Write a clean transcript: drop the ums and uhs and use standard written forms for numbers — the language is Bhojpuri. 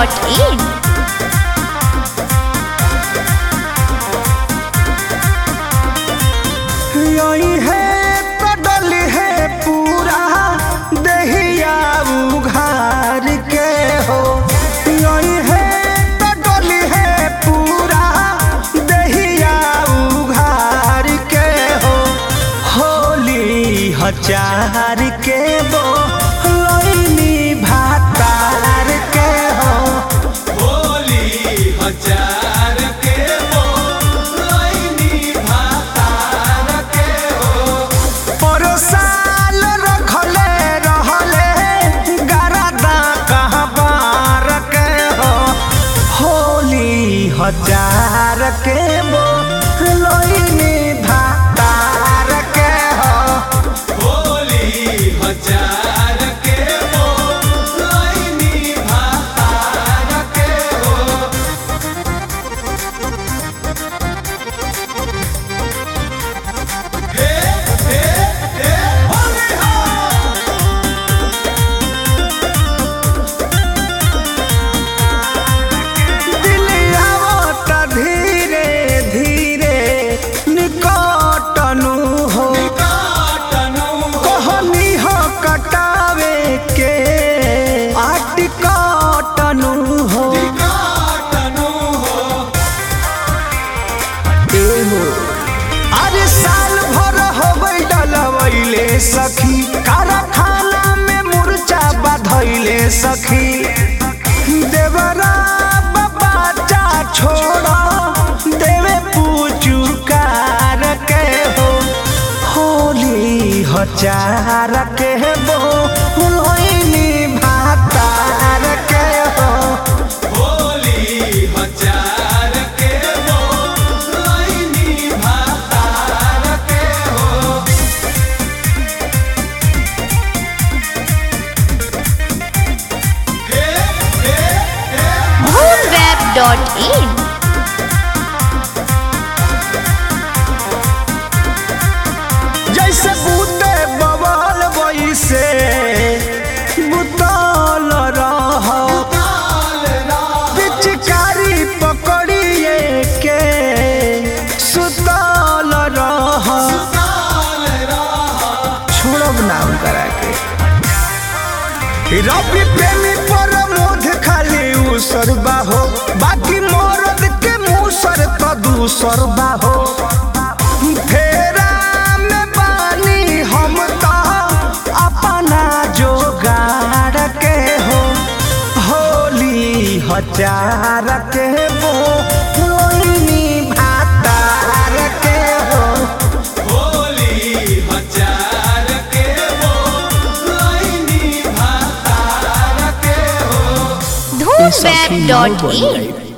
dhoomweb.in। यही है कदल है पूरा दहिया उघार के हो। यही है कदल है पूरा दहिया उघार के हो। होली हजार के बो लइनी भातार के हो। होली हजार के बो लइनी भातार के हो। साल रखले रहले गरदा कहबार के हो। होली हजार के बो लइनी भातार के हो। होली हजार के बो लइनी भातार के हो। हे हे हे होली हो। दिलियावत धीरे धीरे निकटनु हो। काटनु कहनी हो कटावे के आटिकटनु हो। काटनु हो। एहो अरे साल भर होबै डलवैले सखी। कारखाना में मुर्चा बधैले सखी। देवरा बच्चा छोड़ा देवे पूचुकार के हो। होली हजार के बो लइनी भातार के हो। होली हजार के बो लइनी भातार के हो। हे हे हे dhoomweb.in। जैसे बूते बवाल वैसे बुतल रह। ताल राह पिचकारी पकड़िए के सुतल रह। ताल राह छोड़ब नाम करा के रवि प्रेमी पर मोध खाली उसर बाहो। बाकी मरद के मुसर तो दूसर बाहो। फेरा में बानी हम तो अपना जोगाड़ के हो। होली हजार के बो लइनी भातार के हो। होली हजार के बो लइनी भातार के हो। dhoomweb.in।